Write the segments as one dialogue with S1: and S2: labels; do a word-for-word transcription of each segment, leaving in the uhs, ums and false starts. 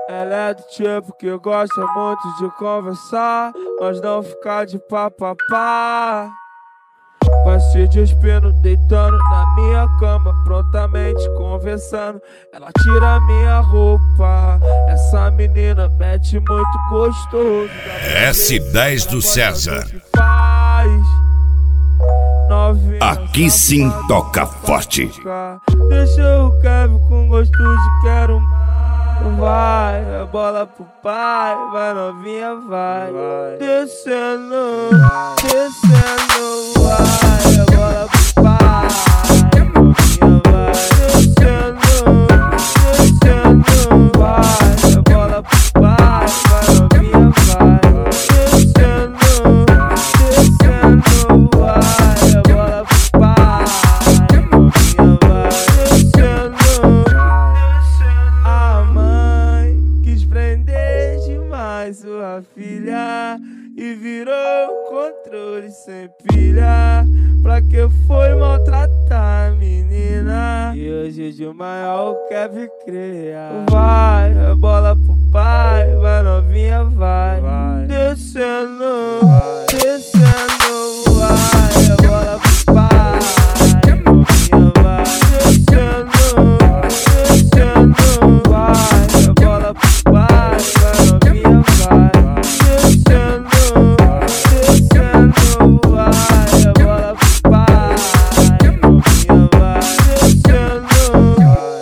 S1: Ela é do tipo que gosta muito de conversar, mas não ficar de papapá. Vai se despindo, deitando na minha cama, prontamente conversando. Ela tira minha roupa. Essa menina mete muito gostoso.
S2: S dez do César.
S1: Aqui
S2: sim toca forte.
S1: Deixa o Kevin com gosto de quero mais. Vai, a bola pro pai, vai novinha, vai, vai. Descendo, vai. Descendo, vai, a bola pro pai, novinha, vai. Descendo, descendo, vai, a bola pro pai, vai novinha, vai. Descendo, descendo, vai, a bola pro pai, novinha, vai. Descendo, a mãe quis prender demais sua filha e virou controle sem pilha. Pra que foi maltratar a menina? E hoje de maior quer criar. Vai, a bola pro pai, vai novinha, vai, vai. Descendo, vai. Descendo, vai, a bola pro pai, novinha, vai. Descendo, descendo, vai, a bola pro pai, vai novinha, vai. Descendo, descendo, vai, a bola pro pai, novinha, vai. Descendo,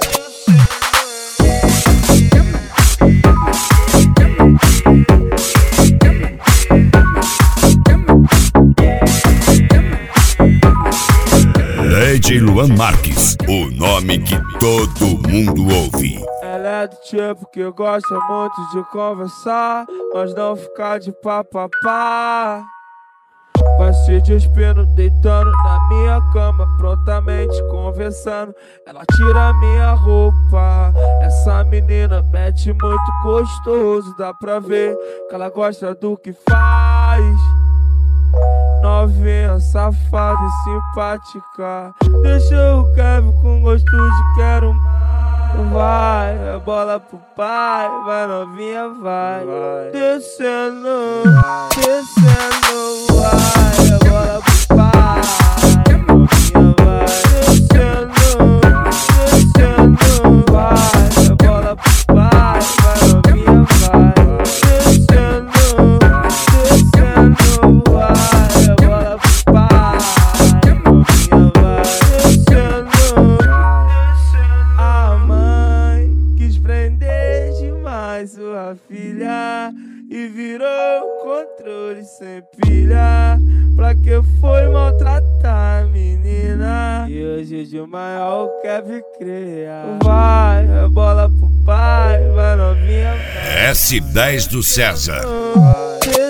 S2: D J Luan Marques, o nome que todo mundo ouve.
S1: ela é do tipo que gosta muito de conversar, mas não ficar de papapá. Vai se despindo, deitando na minha cama, prontamente conversando. Ela tira minha roupa. Essa menina mete muito gostoso, dá pra ver que ela gosta do que faz. Novinha, safada e simpática. Deixa o Kevin com gosto de quero mais. Vai, a bola pro pai, vai novinha, vai, vai. Descendo, vai. Descendo, vai, a bola pro pai, novinha, vai. Descendo, descendo, vai, a bola pro pai, vai novinha, vai. Descendo, descendo, vai, a bola pro pai, novinha, vai. Descendo, a mãe quis prender demais sua filha e virou controle sem pilha. Pra que foi maltratar a menina? E hoje de maior quer criar. Vai, a bola pro pai, vai novinha, vai.
S2: S dez do César.
S1: Vai.